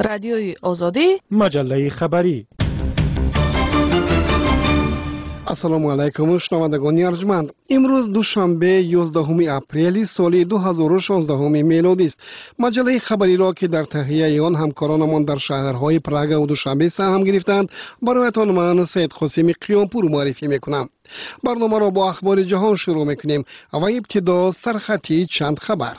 رادیوی آزادی، مجله خبری. السلام علیکم شنوندگان ارجمند. امروز دوشنبه 11 اپریل سال 2016 میلادی است. مجله خبری را که در تهیه آن همکارانمان در شهرهای پراگ و دوشنبه سهم گرفتند برایتان من سید قاسمی قیامپور معرفی میکنم. برنامه را با اخبار جهان شروع میکنیم و ابتدا سرخطی چند خبر.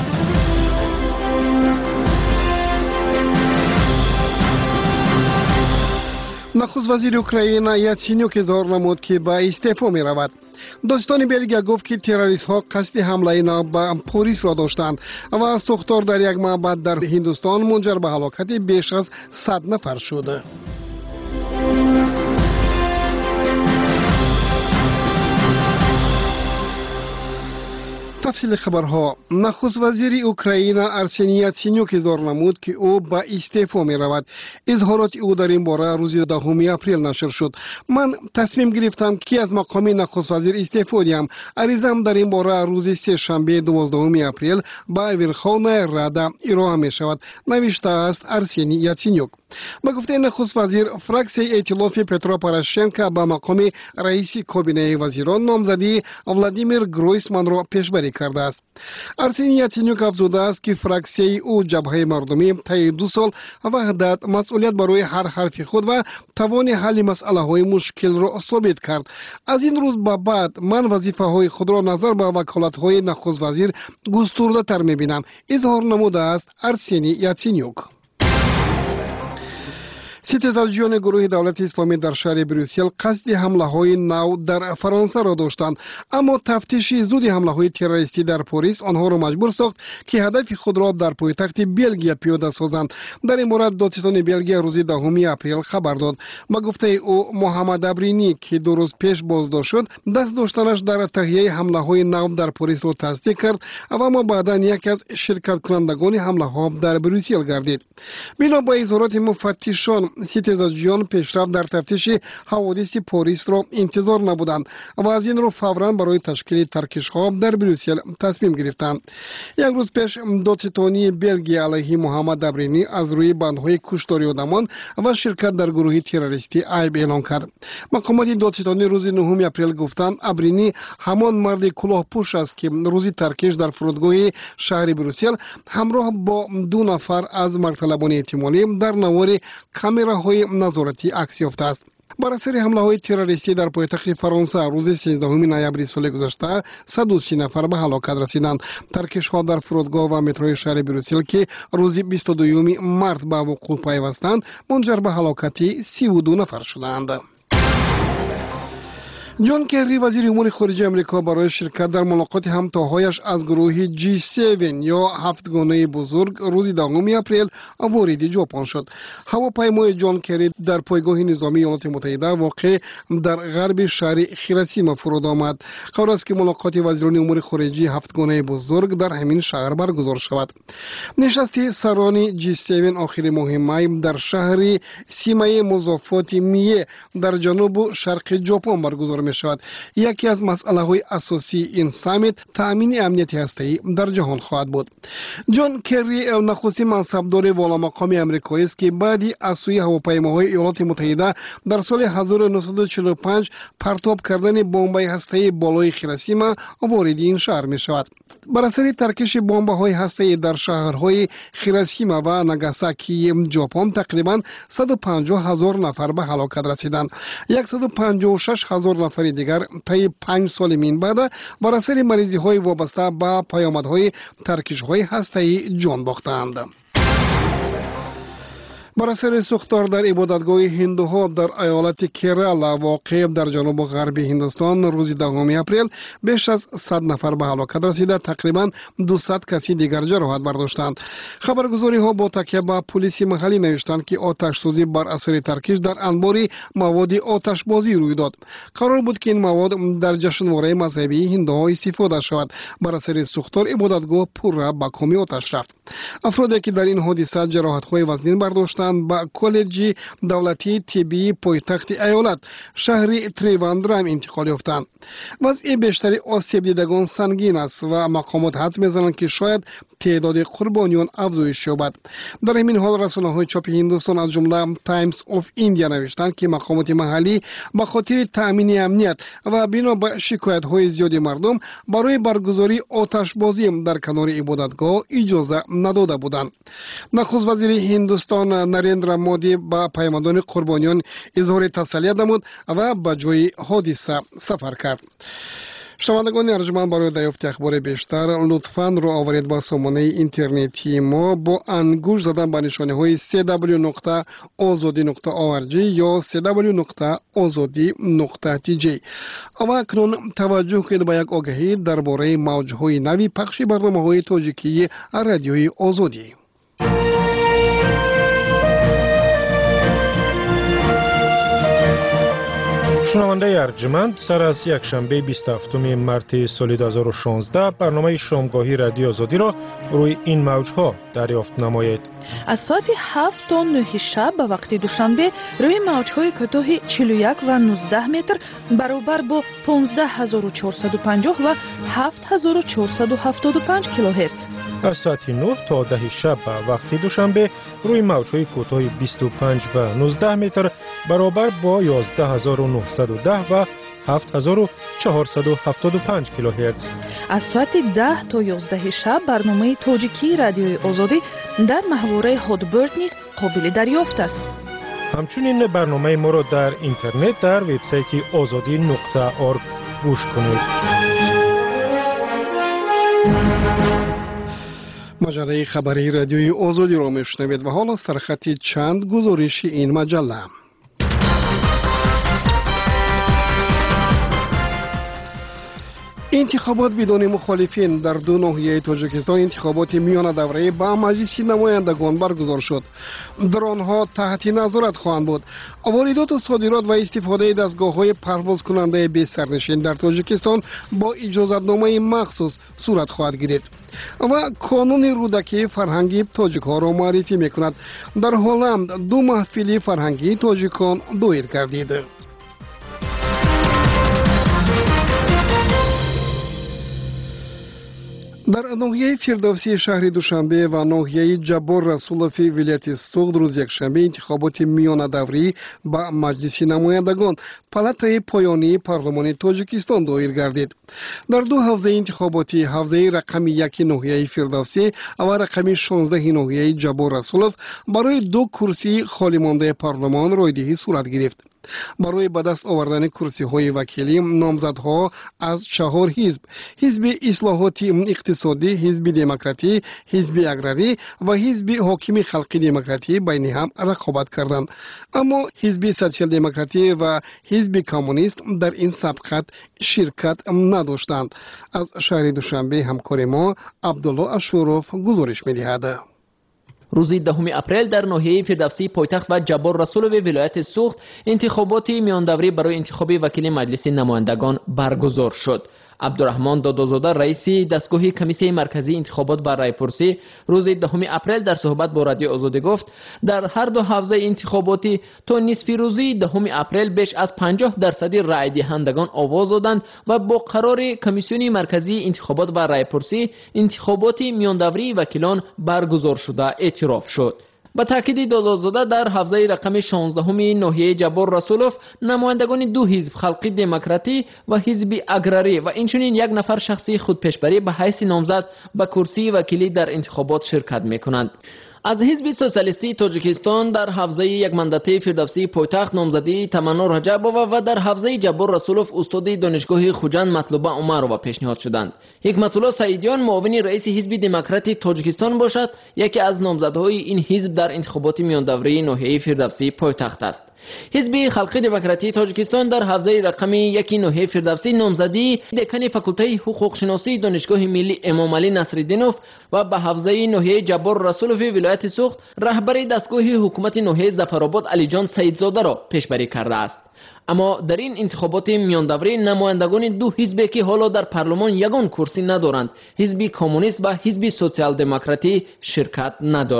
نخست وزیر اوکراین یاتسینیوک اظهار نمود که به استعفا می رود. داستان بلگیا گفت که تروریست ها قصد حمله نو به پاریس را داشتند و سوختار در یک معبد در هندوستان منجر به هلاکت بیش از 100 نفر شد. تفصیل خبرها. نخست وزیر اوکراین ارسنی یاتسینیوک اظهار نمود که او به استعفا می رود. اظهارات او در این باره روز 10 اپریل نشر شد. من تصمیم گرفتم که از مقام نخست وزیر استعفا دهم. عریضه‌ام در این باره روز سه شنبه 12 اپریل به ورخونا رادا ارائه می شود، نوشته است ارسنی یاتسینیوک. با گفته نخست وزیر، فراکسیون ائتلاف پترو پوراشنکو به مقام رئیس کابینه وزیران نامزدی ولادیمیر گرویسمان را پیشبری کرده است. ارسنی یاتسینیوک افزوده است که فراکسیون او جبهه مردمی طی 2 سال وحدت، مسئولیت برای هر حرف خود و توان حل مسئله های مشکل را ثابت کرد. از این روز به بعد من وظیفه های خود را نظر به وکالت های نخست وزیر گسترده تر می بینم، اظهار نموده است ارسنی یاتسینیوک. ستیزجویان گروه دولت اسلامی در شهر بروسل قصد حمله های نو در فرانسه را داشتند، اما تفتیش زود حمله های تروریستی در پاریس آنها را مجبور ساخت که هدف خود را در پایتخت بلژیک پیاده سازند. در این مورد دادستان بلژیک روز 10 اپریل خبر داد. با گفته او، محمد ابرینی که 2 روز پیش بازداشت شد، دست داشتنش در تهیه حمله های نو در پاریس را تصدیق کرد و اما بعدا یکی از شرکت کنندگان حمله ها در بروسل گردید. بنا به اظهارات مفتشان، ستیزجویان پیشرفت در تفتیش حوادث پاریس را انتظار نبودند و از این رو فوراً برای تشکیل ترکش ها در بروسل تصمیم گرفتند. یک روز پیش دادستانی بلژیک علیه محمد ابرینی از روی بندهای کشتاری آدمان و شرکت در گروه تروریستی عیب اعلام کرد. مقامات دادستانی روز 9 اپریل گفتند ابرینی همان مرد کلاهپوش است که روز ترکش در فرودگاه شهر بروسل همراه با 2 نفر از مرتلبان احتمالی در نوار کامراهای نظارتی عکس یافته است. بر اثر حمله های تروریستی در پایتخت فرانسه روز 13 نوامبر سال گذشته 130 نفر به هلاکت رسیدند. ترکش ها در فرودگاه و متروی شهر بروسل که روز 22 مارس به وقوع پیوستند منجر به هلاکت 32 نفر شدند. جان کری وزیر امور خارجه آمریکا برای شرکت در ملاقات همتاهایش از گروه G7 یا 7 گانه بزرگ روز 10 اپریل وارد ژاپن شد. هواپیمای جان کری در پایگاه نظامی ایالات متحده واقع در غرب شهر هیروشیما فرود آمد. قرار است که ملاقات وزیران امور خارجه 7 گانه بزرگ در همین شهر برگزار شود. نشست سران G7 آخر ماه می در شهر سیمای مضافات میه در جنوب شرق ژاپن برگزار شود. یکی از مسئله های اساسی این سامیت تامین امنیت هسته‌ای در جهان خواهد بود. جان کری نخستین منصبدار والا مقام آمریکایی است که بعدی از سوی هواپیماهای ایالات متحده در سال 1945 پرتاب کردن بمب‌های هسته‌ای بالای هیروشیما وارد این شهر می شود. بر اثر ترکش بمب‌های هسته‌ای در شهرهای هیروشیما و ناگاساکی ژاپن تقریبا 150,000 نفر به هلاکت رسیدند. 156,000 نفر دیگر طی 5 سال من بعد بر اثر مریضی های وابسته به پیامدهای ترکش های هسته‌ای جان باختند. بر اثر سوختار در عبادتگاه هندوها در ایالت کرالا واقع در جنوب غرب هندوستان روز 10 اپریل بیش از 100 نفر به هلاکت رسیده، تقریبا 200 کسی دیگر جراحت برداشتند. خبرگزاری ها با تکیه به پلیس محلی نوشتند که آتش سوزی بر اثر ترکش در انبار مواد آتشبازی روی داد. قرار بود که این مواد در جشنواره مذهبی هندوها استفاده شود. بر اثر سوختار عبادتگاه پر به کام آتش رفت. افرادی که در این حادثه جراحت های وزنی برداشتند شدند به کالج دولتی طبی پایتخت ایالت شهر تریواندرام انتقال یافتند. وضع بیشتری آسیب دیدگان سنگین است و مقامات حدس می‌زنند که شاید تعداد قربانیان افزایش یابد. در همین حال رسانه‌های چاپ هندوستان از جمله تایمز آف ایندیا نوشتند که مقامات محلی به خاطر تأمین امنیت و بنا به شکایت‌های زیاد مردم برای برگزاری آتشبازی در کنار عبادتگاه اجازه نداده بودند. نخست وزیر هندوستان نریندرا مودی با پیامدان قربانیان اظهار تسلیت نمود و به جای حادثه سفر کرد. شنوندگان ارجمند، برای دریافت اخبار بیشتر لطفاً رو آورید با سامانه اینترنتی ما با انگشت زدن به نشانه‌های www.azadi.org یا www.azadi.tj. اما اکنون توجه کنید به یک آگهی درباره موج‌های نوی پخش برنامه‌های تاجیکی رادیوی آزادی. شنونده ارجمند، سر از یک شنبه 27 مارس سال 2016 برنامه شامگاهی رادیو آزادی را روی این موجها دریافت نمایید. از ساعت 7 تا 9 شب به وقت دوشنبه روی موجهای کوتاه 41 و 19 متر برابر با 15450 و 7475 کیلوهرتز. از ساعت 9 تا 10 شب به وقت دوشنبه روی موجهای کوتاه 25 و 19 متر برابر با 11910 و 7475 کیلوهرتز. از ساعت 10 تا 11 شب برنامه تاجیکی رادیوی آزادی در محوره هادبرد نیز قابل دریافت است. همچنین برنامه ما را در اینترنت در وبسایت azadi.org گوش کنید. مجله خبری رادیوی آزادی را میشنوید و حالا سرخط چند گزارش این مجله. انتخابات بدون مخالفین در دو ناحیه تاجیکستان انتخابات میان دوره با مجلس نمایندگان برگزار شد. در آنها تحت نظارت خواهند بود. واردات و صادرات و استفاده دستگاه‌های پرواز کننده بی سرنشین در تاجیکستان با اجازتنامه مخصوص صورت خواهد گرفت. و کانون رودکی فرهنگی تاجیک‌ها را معرفی می‌کند. در هلند دو محفل فرهنگی تاجیکان دایر گردید. در ناحیه فردوسی شهر دوشنبه و ناحیه جبار رسولوف ولایت سوغد روز یکشنبه انتخابات میان دوری با مجلس نمایندگان پالاتای پایانی پارلمان تاجیکستان دایر گردید. در دو حوزه انتخاباتی، حوزه رقم 1 ناحیه فردوسی و رقم 16 ناحیه جبار رسولوف برای دو کرسی خالی مانده پارلمان رایدهی صورت گرفت. برای به دست آوردن کرسی های وکیلی نامزدها از 4 حزب: حزب اصلاحات اقتصادی، حزب دموکراتی، حزب اگراری و حزب حاکم خلقی دموکراتی بین هم رقابت کردند. اما حزب سوسیال دموکراتی و حزب کمونیست در این سبقت شرکت نداشتند. از شهر دوشنبه همکار ما عبدالله اشوروف گزارش می‌دهد. روز 10 اپریل در ناحیه فردوسی پایتخت و جبار رسولوف ولایت سوخت انتخابات میان دوره برای انتخاب وکیل مجلس نمایندگان برگزار شد. عبدالرحمن دادازاده رئیس دستگاه کمیسیون مرکزی انتخابات و رایپرسی روز 10 اپریل در صحبت با رادیو آزادی گفت در هر دو حوزه انتخاباتی تا نصف روزی 10 اپریل بیش از 50% رای دهندگان آواز دادند و با قرار کمیسیون مرکزی انتخابات و رایپرسی انتخابات میان دوره وکیلان برگزار شده اعتراف شد. با تاکید دادازاده در حوزه رقم 16 ناحیه جبار رسولوف نمایندگان دو حزب خلقی دموکراتی و حزب اگراری و اینچنین یک نفر شخصی خودپیشبری به حیث نامزد به کرسی وکیلی در انتخابات شرکت میکنند. از حزب سوسیالیستی تاجیکستان در حوزه یک مندته فردوسی پایتخت نامزدی تمنا رجبووا و در حوزه جبار رسولوف استاد دانشگاه خوجند مطلوبه عمرova پیشنهاد شدند. حکمت الله سعیدیان معاون رئیس حزب دموکراتی تاجیکستان باشد، یکی از نامزدهای این حزب در انتخابات میان دوره ناحیه فردوسی پایتخت است. حزب خلقی دموکراتی تاجیکستان در حوزه رقم 1 ناحیه فردوسی نامزدی دکان فاکولته حقوق شناسی دانشگاه ملی امام علی نصرالدینوف و به حوزه ناحیه جبار رسولوف ولایت سوخت رهبر دستگاه حکومت ناحیه ظفرآباد علی جان سیدزاده را پیشبری کرده است. اما در این انتخابات میان دوره نمایندگان دو حزبی که حالا در پارلمان یگان کرسی ندارند، حزب کمونیست و حزب سوسیال دموکراتی شرکت ندارند.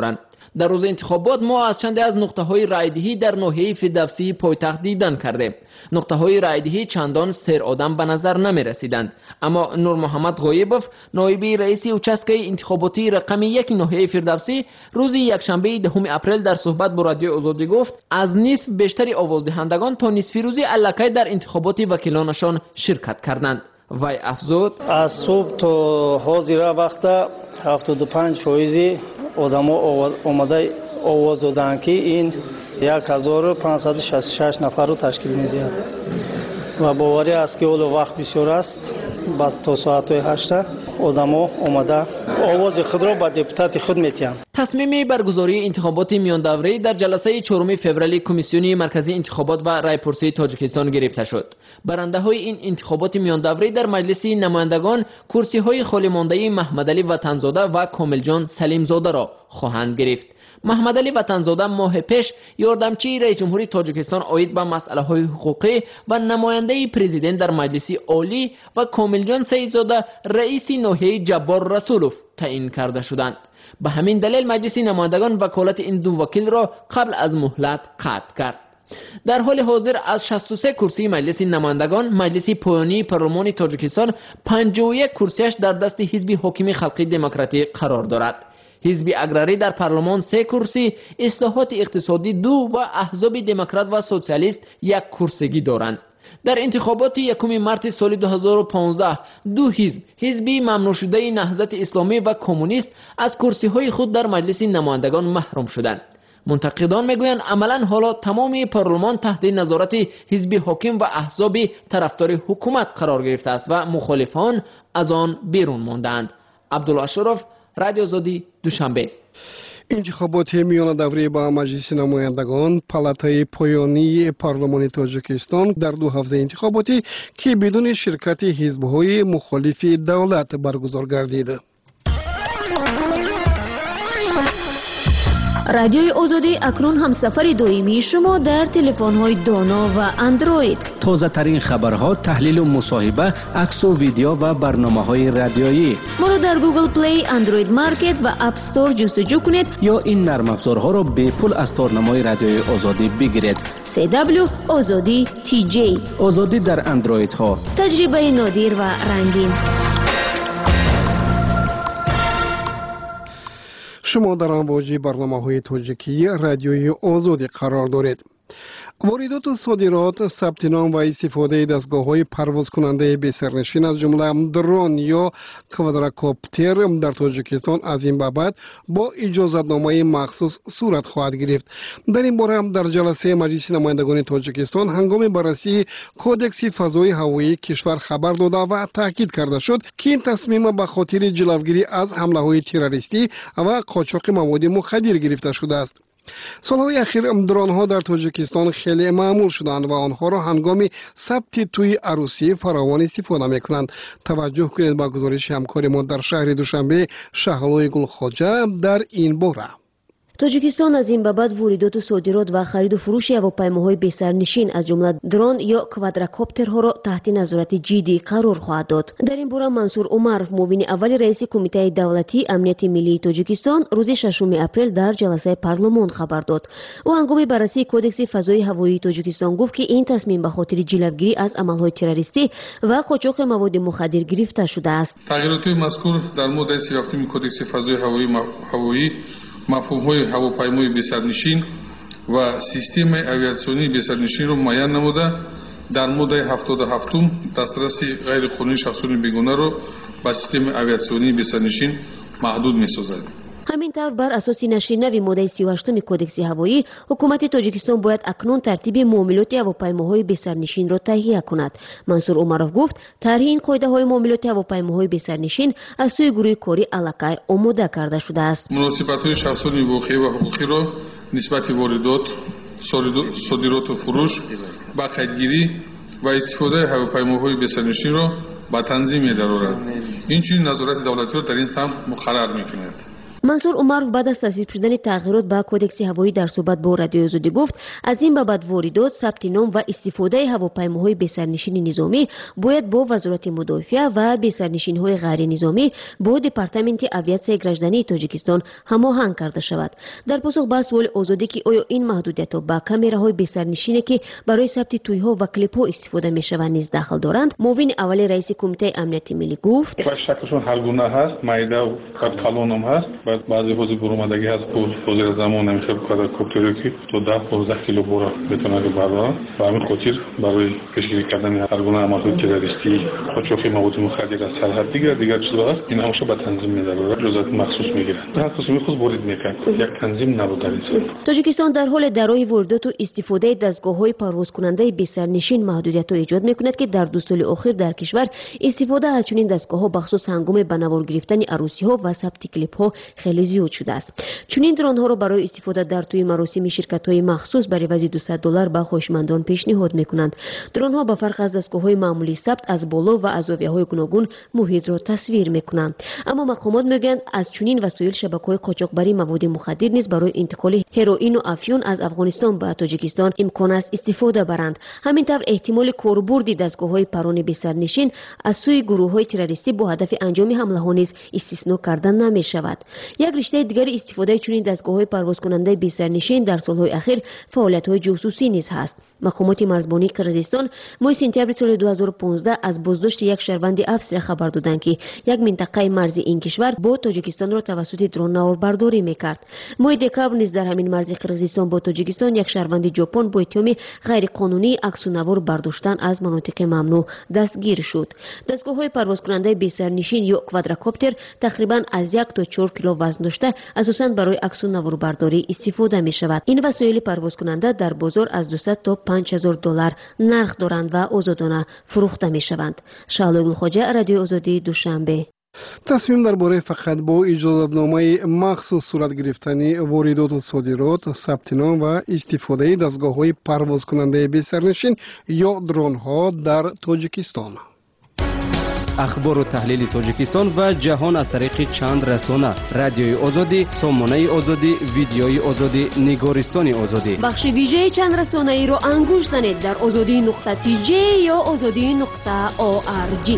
در روز انتخابات ما از چند از نقطه‌های رایدهی در ناحیه فردوسی پایتخت دیدن کردیم. نقطه‌های رایدهی چندان سر آدم به نظر نمی رسیدند، اما نور محمد غایبوف نایب رئیس اوچسکه انتخاباتی رقم 1 ناحیه فردوسی روز یکشنبه 10 اپریل در صحبت با رادیو آزادی گفت از نصف بیشتر آوازدهندگان تا نصف روزی الکی در انتخابات وکیلانشان شرکت کردند. وی افزود از صبح تا حاضر وقت 75% آدما اومده آواز دادند که این 1566 نفر رو تشکیل می‌دهد و باوری است که اول وقت بسیار است. بس تا ساعت 8 آدما اومده آواز خود را به دپوتات خود می‌دهند. تصمیم برگزاری انتخابات میان دوره‌ای در جلسه 4 فوریه کمیسیون مرکزی انتخابات و رایپرسی تاجیکستان گرفته شد. برنده‌های این انتخابات میان دوره‌ای در مجلس نمایندگان کرسی‌های خالی مانده محمد علی وطنزاده و کامل جان سلیم زاده را خواهند گرفت. محمد علی وطنزاده ماه پیش یاردمچی رئیس جمهوری تاجیکستان آید به مسائل حقوقی و نماینده پرزیدنت در مجلس عالی و کامل جان سیدزاده رئیس ناحیه جبار رسولوف تعیین کرده شدند. به همین دلیل مجلس نمایندگان وکالت این دو وکیل را قبل از مهلت قطع کرد. در حال حاضر از 63 کرسی مجلس نمایندگان مجلس پایانی پارلمان تاجیکستان 51 کرسیش در دست حزب حاکم خلقی دموکراتیک قرار دارد. حزب اگراری در پارلمان 3 کرسی، اصلاحات اقتصادی 2 و احزاب دموکرات و سوسیالیست 1 کرسیگی دارند. در انتخابات 1 مارس سال 2015 دو حزب ممنوع شده نهضت اسلامی و کمونیست از کرسی‌های خود در مجلس نمایندگان محروم شدند. منتقدان میگویند عملاً حالا تمام پارلمان تحت نظارت حزب حاکم و احزاب طرفدار حکومت قرار گرفته است و مخالفان از آن بیرون ماندند. عبدالله اشرف، رادیو آزادی، دوشنبه. انتخابات میان دوره با مجلس نمایندگان پالاتای پایانی پارلمان تاجیکستان در 2 هفته انتخاباتی که بدون شرکت حزب‌های مخالف دولت برگزار گردید. رادیوی آزادی اکنون هم سفر دائمی شما در تلفن‌های دانا و اندروید. تازه ترین خبرها، تحلیل و مصاحبه، عکس و ویدیو و برنامه‌های رادیویی. ما را در گوگل پلی، اندروید مارکت و اپ استور جستجو کنید یا این نرم افزارها را به پول از تارنمای رادیوی آزادی بگیرید. CW آزادی TJ. آزادی در اندروید ها. تجربه نادر و رنگین. شما در امواج برنامه‌های تاجیکی رادیوی آزادی قرار دارید. واردات و صادرات، ثبت نام و استفاده دستگاه‌های پرواز کننده بی سرنشین از جمله درون یا کوادراکوپتر در تاجیکستان از این بابت با اجازه‌نامه مخصوص صورت خواهد گرفت. در این باره هم در جلسه مجلس نمایندگان تاجیکستان هنگام بررسی کودکس فضای هوایی کشور خبر داده و تاکید کرده شد که این تصمیم به خاطر جلوگیری از حمله‌های تروریستی و قاچاق مواد مخدر گرفته شده است. سالهای اخیر درون‌ها در تاجیکستان خیلی معمول شدند و آنها را هنگام ثبت توی عروسی فراوان استفاده می‌کنند. توجه کنید به گزارش همکار ما در شهر دوشنبه شهلوی گلخواجه در این باره. تاجیکستان از این بابت واردات و صادرات و خرید و فروش هواپیماهای بی سرنشین از جمله درون یا کوادراکوپترها را تحت نظارت جدی قرار خواهد داد. در این باره منصور عمرов معاون اول رئیس کمیته دولتی امنیت ملی تاجیکستان روز 6 اپریل در جلسه پارلمان خبر داد. او هنگام بررسی کودکس فضای هوایی تاجیکستان گفت که این تصمیم به خاطر جلوگیری از عملهای تروریستی و قاچاق مواد مخدر گرفته شده است. تغییرات مذکور در ماده 37 کودکس فضای هوایی مفهوم‌های هواپیمای بی‌سرنشین و سیستم آویاسیونی بی‌سرنشین را معین نموده در ماده 77 دسترسی غیرقانونی شخصان بیگانه را به سیستم آویاسیونی بی‌سرنشین محدود می‌سازد. همینطور بر اساس نشر نو ماده 38 کودکس هوایی حکومت تاجیکستان باید اکنون ترتیب معاملات هواپیماهای بی سرنشین را تهیه کند. منصور عمرов گفت طرح این قاعده‌های معاملات هواپیماهای بی سرنشین از سوی گروه کاری علاقه آماده کرده شده است. مناسبت‌های شخصان واقعی و حقوقی را نسبت واردات، صادرات و فروش با قیدگیری و استفاده هواپیماهای بی سرنشین را به تنظیم می‌دارد. این چنین نظارت دولتی را در این سمت مقرر می‌کند. منصور عمرو بعد از تصویب شدن تغییرات به کودکس هوایی در صحبت با رادیو آزادی گفت از این به بعد واردات، ثبت نام و استفاده هواپیماهای بی‌سرنشین نظامی باید با وزارت مدافعه و بی‌سرنشین‌های غیر نظامی با دپارتمنت آویاسیای گردنی تاجیکستان هماهنگ کرده شود. در پاسخ به سوال آزادی که آیا این محدودیت‌ها با کامراهای بی‌سرنشینی که برای ثبت تویی‌ها و کلیپ‌ها استفاده می‌شوند نیز داخل دارند، معاون اول رئیس کمیته امنیت ملی گفت شکلشون هر گونه هست، مایده و کالون هم هست. بعضی حوزه برآمدگی هست حوزه زمان نمیشه کوادراکوپتری که تو 10-15 کیلو بورا بتونه بردارن و همین خاطر برای پیشگیری کردن هر گونه عملیات تروریستی قاچاقی مواد مخدر از سرحد دیگر چیزا هست، این همش به تنظیم می‌داره، جزئیات مخصوص میگیره. هر قسمی خود وارد میکنه، یک تنظیم نبود در این. تاجیکستان در حال درای واردات و استفاده دستگاه‌های پرواز کننده بی‌سرنشین محدودیت‌ها ایجاد می‌کند که در 2 سال اخیر در کشور استفاده از چنین دستگاه‌ها بخصوص هنگام به نوار گرفتن عروسی‌ها و ثبت کلیپ‌ها خیلی زیاد شده است. چنین درون‌ها را برای استفاده در توی مراسم شرکت‌های مخصوص بر عوض $200 به خواهشمندان پیشنهاد می‌کنند. درون‌ها به فرق از دستگاه‌های معمولی ثبت از بالا و از زاویه‌های گوناگون محیط را تصویر می‌کنند. اما مقامات میگویند از چنین وسایل شبکه‌های قاچاقبری مواد مخدر نیز برای انتقال هروئین و افیون از افغانستان به تاجیکستان امکان است استفاده برند. همینطور احتمال کاربرد دستگاه‌های پران بی‌سرنشین از سوی گروه‌های تروریستی با هدف انجام حمله‌ها نیز استثنا کرده نمی‌شود. یک رشته دیگر استفاده چنین دستگاه‌های پرواز کننده بی‌سرنشین در سال‌های اخیر فعالیت‌های جاسوسی نیز هست. مقامات مرزبانی قرقیزستان ماه سپتامبر سال 2015 از بازداشت یک شهروند افسر خبر دادند که یک منطقه مرزی این کشور با تاجیکستان را توسط درون نواربرداری می‌کرد. ماه دکمبر نیز در همین مرز قرقیزستان با تاجیکستان یک شهروند ژاپن با اتهام غیرقانونی عکس و نوار برداشتن از مناطق ممنوع دستگیر شد. دستگاه‌های پرواز کننده بی‌سرنشین یا کوادراکوپتر تقریباً از 1 تا 4 کیلو وزن داشته، اساساً برای عکس و نواربرداری استفاده می‌شود. این وسایل پرواز کننده در بازار از 200 تا $5000 نرخ دارند و آزادانه فروخته می‌شوند. شعله گلخواجه، رادیو آزادی، دوشنبه. تصمیم درباره فقط با اجازه‌نامه مخصوص صورت گرفتن واردات و صادرات، ثبت نام و استفاده دستگاه‌های پرواز کننده بی‌سرنشین یا درون‌ها در تاجیکستان. اخبار و تحلیل تاجیکستان و جهان از طریق چند رسانه: رادیوی آزادی، سامانه آزادی، ویدیوی آزادی، نگارستان آزادی. بخش ویژه چند رسانه ای را انگوش زنید در azadi.tj یا azadi.org.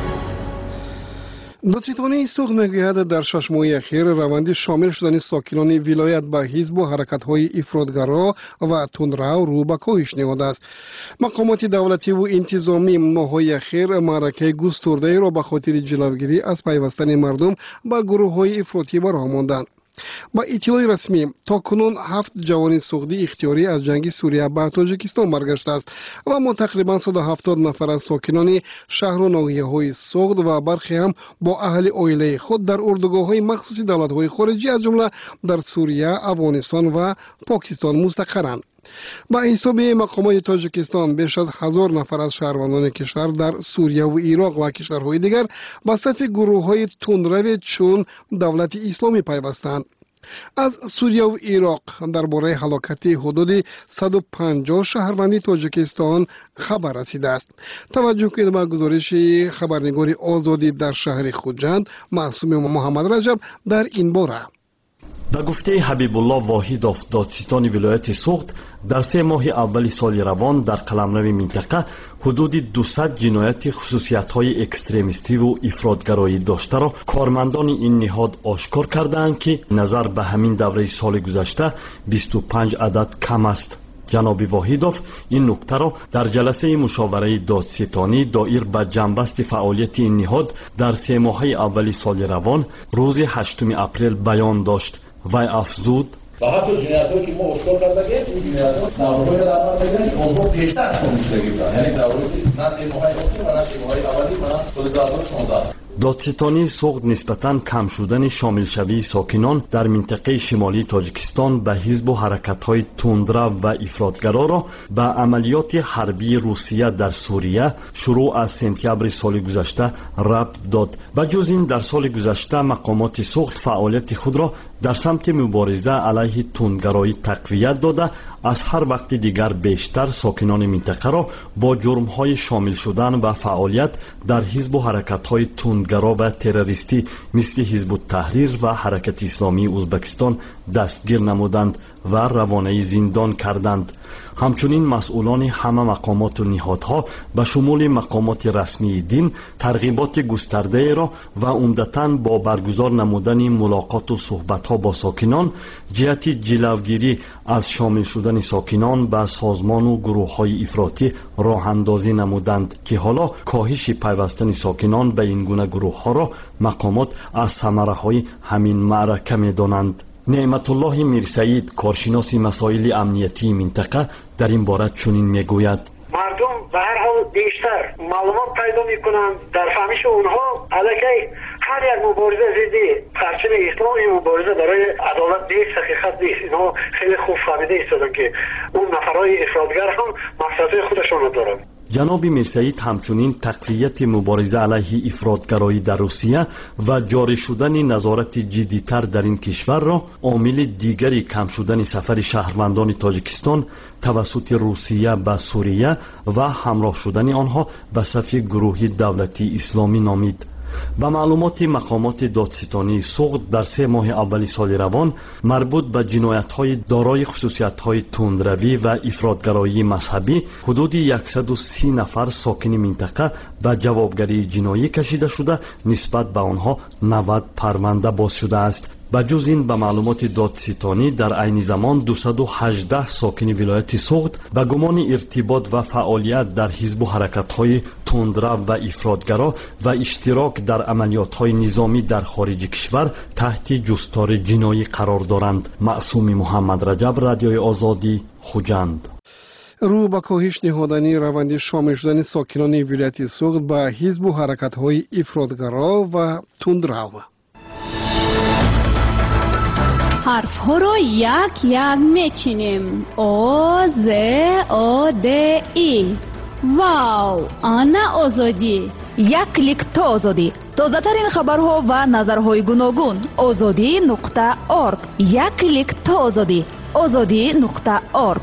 دادستانی سوخت میگوید در 6 ماه اخیر روند شامل شدن ساکنان ولایت به حزب و حرکت‌های افراطگرا و تندرو رو به کاهش نموده است. مقامات دولتی و انتظامی ماه‌های اخیر معرکه گسترده را به خاطر جلوگیری از پیوستن مردم به گروه‌های افراطی برآمدند. با اطلاع رسمی تاکنون 7 جوان سوختی اختیاری از جنگ سوریه به تاجیکستان برگشته است و ما تقریبا 170 نفر از ساکنان شهر و ناحیه‌های سوخت و برخی هم با اهل عائله خود در اردوگاه‌های مخصوص دولت‌های خارجی از جمله در سوریه، افغانستان و پاکستان مستقرند. با حساب مقامات تاجیکستان بیش از 1000 نفر از شهروندان کشور در سوریه و عراق و کشورهای دیگر به صف گروه‌های تندرو چون دولت اسلامی پیوستند. از سوریه و عراق درباره هلاکت حدود 150 شهروند تاجیکستان خبر رسیده است. توجه کنید به گزارش خبرنگار آزادی در شهر خوجند معصوم محمد رجب در این باره. به گفته حبیب الله واحدوف، دادستان ولایت سوخت، در 3 ماه اول سال روان در قلمرو منطقه حدود 200 جنایت خصوصیت‌های اکستریمیستی و افراطگرایی داشته را کارمندان این نهاد آشکار کردند که نظر به همین دوره سال گذشته 25 عدد کم است. جناب واحدوف این نکته را در جلسه مشاوره دادستانی دایر به جنبست فعالیت این نهاد در 3 ماه اول سال روان روز 8 اپریل بیان داشت. وی افزود: و حتی جنایت‌هایی که ما آشکار کرده این جنایت‌ها نامه‌های در بردگیرن اونها پیشتر شامل شده گیرن، یعنی در روز نه 3 ماه اخیر و نه 3 ماه اولی و نه سال 2016. دادستانی سوخت نسبتاً کم شدن شامل شوی ساکنان در منطقه شمالی تاجیکستان به حزب و حرکت‌های تندرو و افراطگرا را به عملیات حربی روسیه در سوریه شروع از سپتامبر سال گذشته ربط داد. به جز این در سال گذشته مقامات سوخت فعالیت خود را در سمت مبارزه علیه تندگرایی تقویت داده از هر وقت دیگر بیشتر ساکنان منطقه را با جرم‌های شامل شدن و فعالیت در حزب و حرکت‌های تندگرایی توندگرا و تروریستی مثل حزب التحریر و حرکت اسلامی ازبکستان دستگیر نمودند و روانه زندان کردند. همچنین مسئولان همه مقامات و نهادها به شمول مقامات رسمی دین ترغیبات گسترده را و عمدتاً با برگزار نمودن ملاقات و صحبت‌ها با ساکنان جهت جلوگیری از شامل شدن ساکنان به سازمان و گروه‌های افراطی راه اندازی نمودند که حالا کاهش پیوستن ساکنان به این گونه گروه‌ها را مقامات از ثمره‌های همین معرکه می‌دانند. نعمت الله میرسعید کارشناس مسائل امنیتی منطقه در این باره چنین میگوید: مردم به هر حال بیشتر معلومات پیدا میکنند، در فهمش اونها علیه هر یک مبارزه ضد پرچم اسلام این مبارزه برای عدالت نیست، حقیقت نیست. اینها خیلی خوب فهمیده ایستادن که اون نفرهای افراطگر هم مقصدهای خودشون رو دارن. جناب میرسعید همچنین تقویت مبارزه علیه افراطگرایی در روسیه و جاری شدن نظارت جدی‌تر در این کشور را عامل دیگری کم شدن سفر شهروندان تاجیکستان توسط روسیه به سوریه و همراه شدن آنها به صف گروه دولتی اسلامی نامید. به معلومات مقامات دادستانی سوخت در 3 ماه اول سال روان مربوط به جنایت‌های دارای خصوصیت‌های تندروی و افراطگرایی مذهبی حدود 130 نفر ساکن منطقه به جوابگری جنایی کشیده شده، نسبت به آنها 90 پرونده باز شده است. بجز این به معلومات دادستانی در عین زمان 218 ساکن ولایت سوخت به گمان ارتباط و فعالیت در حزب و حرکت‌های تندرو و افراطگرا و اشتراک در عملیات‌های نظامی در خارج کشور تحت جستار جنایی قرار دارند. معصوم محمد رجب، رادیوی آزادی، خوجند. رو به کاهش نهادنی روند شامل شدن ساکنان ولایت سوخت به حزب و حرکت‌های افراطگرا و تندرو. حرف ها رو یک یک میچینیم. او ز او د ای. واو، آنا آزادی. یک کلیک تا آزادی. تازه ترین خبرها و نظرهای گوناگون. azadi.org. یک کلیک تا آزادی. azadi.org.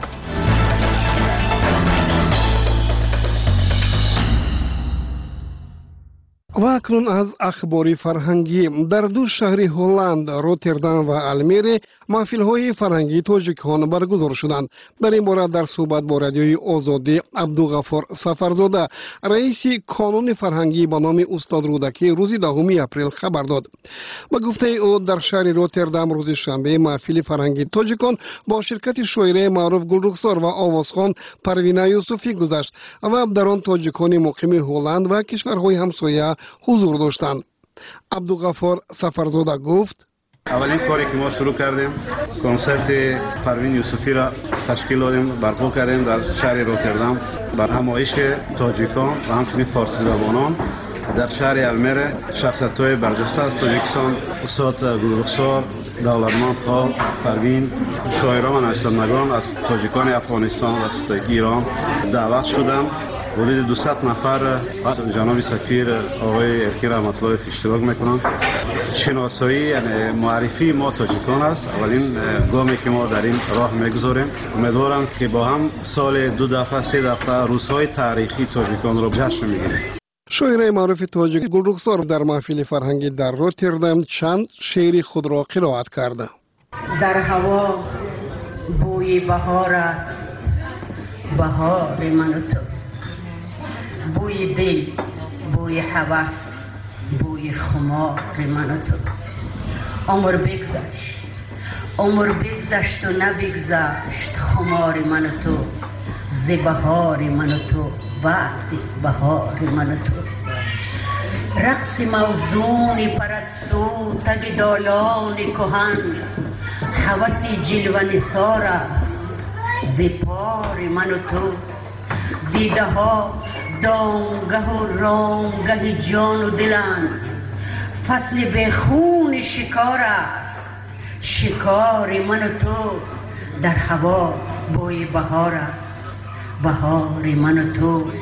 و اکنون از اخبار فرهنگی. در 2 شهر هلند، روتردام و المیره محفل‌های فرهنگی تاجیکان برگزار شدند. در این باره در صحبت با رادیوی آزادی عبدالغفار سفرزاده، رئیس کانون فرهنگی به نام استاد رودکی، روز 10 اپریل خبر داد. با گفته او در شهر روتردام روز شنبه محفل فرهنگی تاجیکان با شرکت شاعره معروف گلرخسار و آوازخوان پروینه یوسفی گذشت و در آن تاجیکان مقیم هلند و کشورهای همسایه حضور داشتند. عبدالغفار سفرزاده گفت: اولین کاری که ما شروع کردیم کنسرت پروین یوسفی را تشکیل دادیم، برپا کردیم در شهر روتردام بر همایش تاجیکان و همچنین فارسی زبانان. در شهر المیره شخصیت‌های برجسته از تاجیکستان، استاد گلرخسار، دولتمندخواه، پروین، شاعران و نویسندگان از تاجیکان افغانستان و ایران دعوت شدند. حدود 200 نفر جناب سفیر آقای ارکی رحمت الله اشتراک میکنند. شناسایی یعنی معرفی ما تاجیکان است. اولین گامی که ما در این راه میگذاریم. امیدوارم که با هم سال 2 دفعه 3 دفعه روزهای تاریخی تاجیکان را جشن میگیریم. شاعر معروف تاجیک گلرخسار در محفل فرهنگی در روتردام چند شعر خود را قرائت کرد. در هوا بوی بهار است، بهار من و تو، بوی دل، بوی هوس، بوی خمار من و تو. عمر بگذشت و نبگذشت خمار من و تو، ز بهار من و تو، وقتی بهار من و تو. رقص موزون پرستو تگ دالان کهن، هوسی جلوه نثار است ز پار من و تو. دیده ها دامگه و رامگه جان و دلن، فصل به خون شکار است شکار من و تو. در هوا بوی بهار است، بهار من و تو.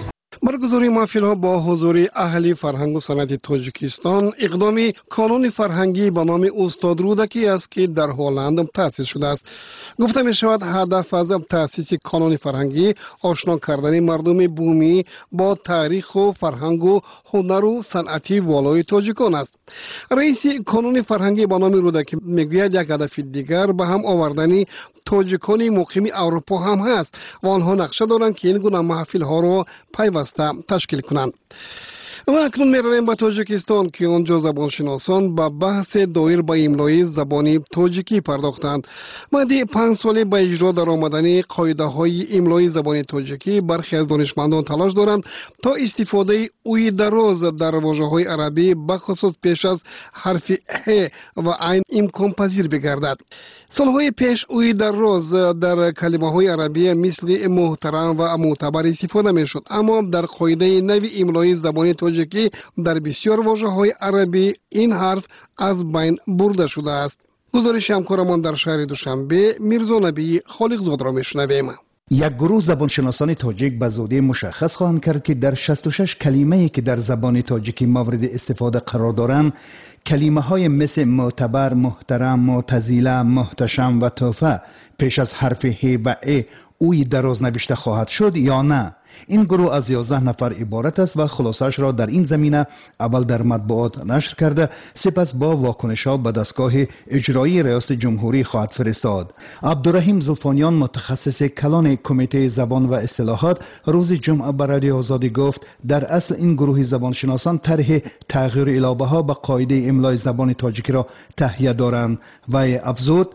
برگزاری محفل‌ها با حضور اهل فرهنگ و صنعت تاجیکستان اقدام کانون فرهنگی به نام استاد رودکی است که در هلند تأسیس شده است. گفته می شود هدف از تأسیس کانون فرهنگی آشنا کردن مردم بومی با تاریخ و فرهنگ و هنر و صنعتی والای تاجیکان است. رئیس کانون فرهنگی به نام رودکی میگوید یک هدف دیگر به هم آوردن تاجیکان مقیم اروپا هم هست و آنها نقشه دارند که این گونه محفل ها را پیوسته تشکیل کنند. و اکنون میرویم به تاجیکستان که آنجا زبانشناسان به بحث دایر به املای زبان تاجیکی پرداختند. بعد 5 سال به اجرا در آمدن قاعده های املای زبان تاجیکی برخی از دانشمندان تلاش دارند تا استفاده اوی دراز در واژه های عربی بخصوص پیش از حرف ه و عین امکان پذیر بگردد. سالهای پیش اوی دراز در کلمه های عربی مثل محترم و معتبر استفاده می شد، اما در قاعده نوی املای زبان تاجیکی در بسیار واژه های عربی این حرف از بین برده شده است. گزارش همکارمان در شهر دوشنبه میرزا نبی خالقزاد را میشنویم. یک گروه زبانشناسان تاجیک به زودی مشخص خواهند کرد که در 66 کلمه‌ای که در زبان تاجیکی مورد استفاده قرار دارند، کلمه های مثل معتبر، محترم، معتزله، محتشم و توفه پیش از حرف ه و ا اوی دراز نوشته خواهد شد یا نه. این گروه از 11 نفر عبارت است و خلاصش را در این زمینه اول در مطبوعات نشر کرده، سپس با واکنش ها به دستگاه اجرایی ریاست جمهوری خواهد فرستاد. عبدالرحیم زلفانیان، متخصص کلان کمیته زبان و اصطلاحات، روز جمعه به رادیو آزادی گفت در اصل این گروه زبانشناسان طرح تغییر الابه ها به قاعده املای زبان تاجیکی را تهیه دارند و افزود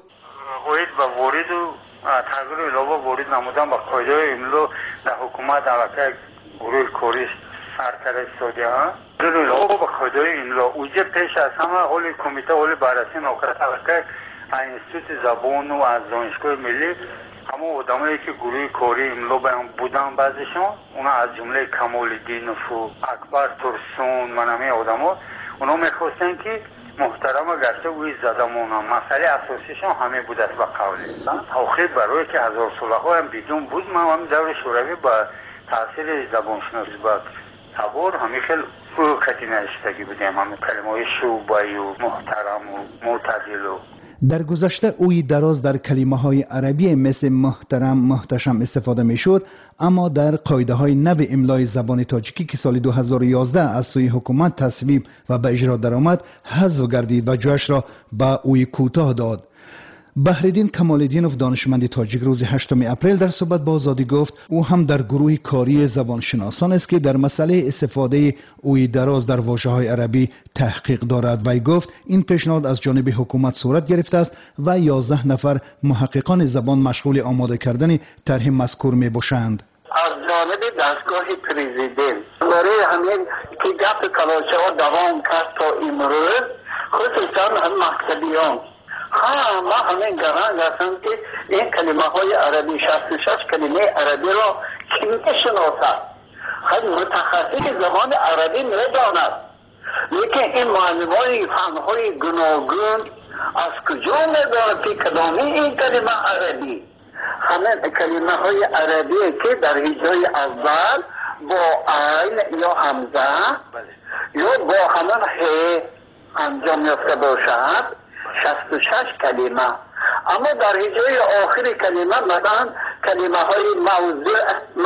تغییر الابه وارد نمودن با قاعده املا در حکومت علاقه گروه کوری سرکره استادی ها تغییر الابه با قاعده املا اوجه پیش از همه حال کمیته حال بررسی نوکرت علاقه انستیتوت زبان و از دانشگاه ملی همه آدمایی که گروه کوری املا بیان بودن بعضیشون اونا از جمله کمال الدین و اکبر ترسون من همه آدما اونا میخواستن که محترم گرچه اوی زدمون هم مسئله اساسیشون همه بود است به قولی توخید برای که هزار ساله ها هم بیدون بود. ما هم دور شوروی با تاثیر زبانشناسی با تبار همه خیلی فروقتی نشتگی بودیم، همه کلمه های شوبایی و محترم و معتدل و در گذشته اوی دراز در کلمه های عربی مثل محترم، محتشم استفاده می شد، اما در قاعده های نو املای زبان تاجیکی که سال 2011 از سوی حکومت تصویب و به اجرا درآمد حذف گردید و جایش را به اوی کوتاه داد. بهرالدین کمال‌الدینوف، دانشمند تاجیک، روز 8 اپریل در صحبت با آزادی گفت او هم در گروه کاری زبانشناسان است که در مسئله استفاده اوی دراز در واژه‌های عربی تحقیق دارد. وی گفت این پیشنهاد از جانب حکومت صورت گرفته است و 11 نفر محققان زبان مشغول آماده کردن طرح مذکور میباشند. از جانب دستگاه پرزیدنت برای همین که گپ کلاش‌ها دوام کرد تا امروز، خصوصا هم مکتبیان ما همین گران هستم که این کلمه های عربی 66 کلمه عربی را کی میشناسد؟ خیلی متخصص زبان عربی میداند، لیکن این معلمان فنهای گوناگون از کجا میداند که کدامی این کلمه عربی؟ همین کلمه های عربی که در هجای اول با عین یا همزه یا با همین ه انجام یافته باشد 66 کلمه، اما در هجای آخر کلمه مثلا کلمه های موضوع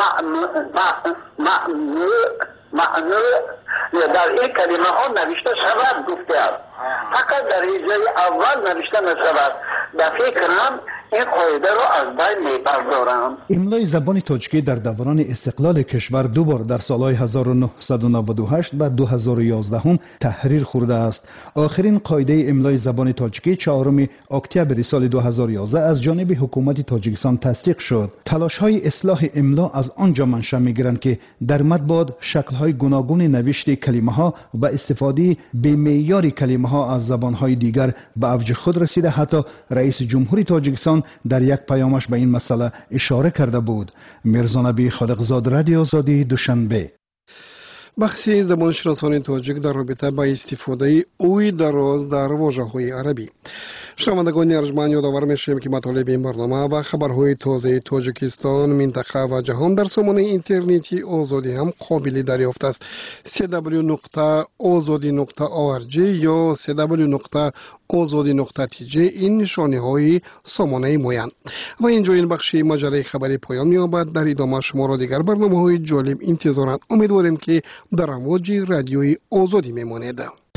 معنی در این کلمه ها نوشته شود گفته است، فقط در هجای اول نوشته نشود. در فکرم این قاعده را از بین میبردارم. املای زبان تاجیکی در دوران استقلال کشور دو بار در سالهای 1998 و 2011 هم تحریر خورده است. آخرین قاعده املای زبان تاجیکی 4 اکتبر سال 2011 از جانب حکومت تاجیکستان تصدیق شد. تلاش‌های اصلاح املا از آنجا منشأ می‌گیرند که در مطبوعات شکل‌های گوناگون نوشت کلمه‌ها و استفاده بی‌معیار کلمه‌ها از زبان‌های دیگر به اوج خود رسیده. حتی رئیس جمهوری تاجیکستان در یک پیامش به این مسئله اشاره کرده بود. میرزا نبی خالقزاد، رادیو آزادی، دوشنبه. بحث زبانشناسان تاجیک در رابطه با استفاده اوی دراز در واژه‌های عربی. شنوندگان ارجمند یادآور می‌شویم که مطالب این برنامه و خبرهای تازه تاجیکستان، منطقه و جهان در سامانه اینترنتی آزادی هم قابل دریافت است. www.azadi.org یا www.azadi.tj این نشانه‌های سامانه مایند. و اینجا این بخش مجله خبری پایان می‌یابد. در ادامه شما را دیگر برنامه‌های جالب انتظارند. امیدواریم که در امواج رادیوی آزادی میمانید.